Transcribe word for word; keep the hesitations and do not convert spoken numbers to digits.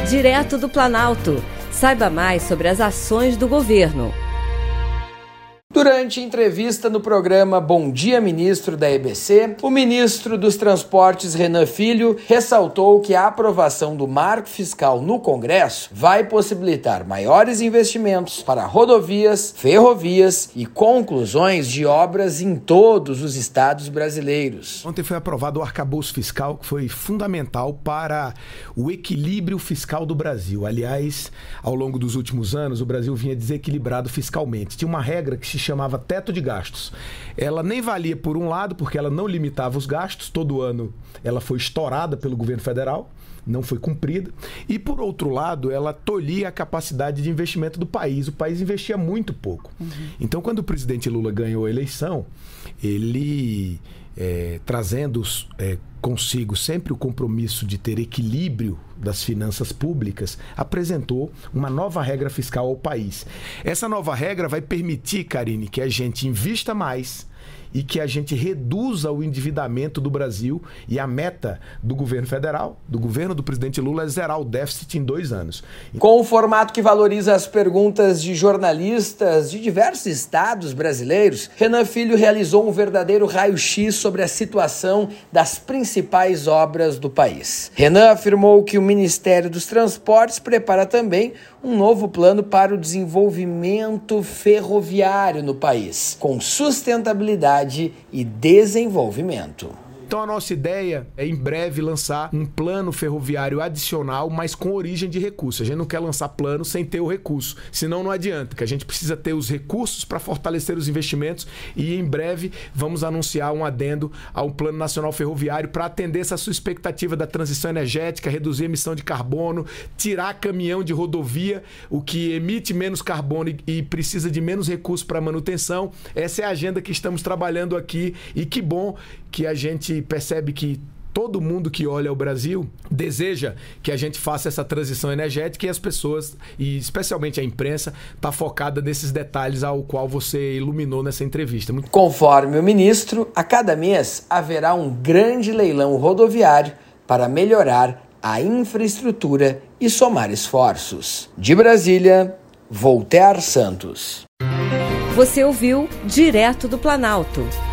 Direto do Planalto. Saiba mais sobre as ações do governo. Durante entrevista no programa Bom Dia Ministro da E B C, o ministro dos Transportes, Renan Filho, ressaltou que a aprovação do marco fiscal no Congresso vai possibilitar maiores investimentos para rodovias, ferrovias e conclusões de obras em todos os estados brasileiros. Ontem foi aprovado o arcabouço fiscal, que foi fundamental para o equilíbrio fiscal do Brasil. Aliás, ao longo dos últimos anos, o Brasil vinha desequilibrado fiscalmente. Tinha uma regra que se chamava teto de gastos. Ela nem valia por um lado, porque ela não limitava os gastos. Todo ano ela foi estourada pelo governo federal, não foi cumprida. E, por outro lado, ela tolhia a capacidade de investimento do país. O país investia muito pouco. Uhum. Então, quando o presidente Lula ganhou a eleição, ele, é, trazendo é, consigo sempre o compromisso de ter equilíbrio das finanças públicas, apresentou uma nova regra fiscal ao país. Essa nova regra vai permitir, Karine, que a gente invista mais e que a gente reduza o endividamento do Brasil, e a meta do governo federal, do governo do presidente Lula, é zerar o déficit em dois anos. Com um formato que valoriza as perguntas de jornalistas de diversos estados brasileiros, Renan Filho realizou um verdadeiro raio-x sobre a situação das principais obras do país. Renan afirmou que o Ministério dos Transportes prepara também um novo plano para o desenvolvimento ferroviário no país, com sustentabilidade e desenvolvimento. Então a nossa ideia é em breve lançar um plano ferroviário adicional, mas com origem de recurso. A gente não quer lançar plano sem ter o recurso, senão não adianta, que a gente precisa ter os recursos para fortalecer os investimentos, e em breve vamos anunciar um adendo ao Plano Nacional Ferroviário para atender essa sua expectativa da transição energética, reduzir a emissão de carbono, tirar caminhão de rodovia, o que emite menos carbono e precisa de menos recursos para manutenção. Essa é a agenda que estamos trabalhando aqui, e que bom que a gente percebe que todo mundo que olha o Brasil deseja que a gente faça essa transição energética, e as pessoas, e especialmente a imprensa, está focada nesses detalhes ao qual você iluminou nessa entrevista. Muito... Conforme o ministro, a cada mês haverá um grande leilão rodoviário para melhorar a infraestrutura e somar esforços. De Brasília, Voltaire Santos. Você ouviu Direto do Planalto.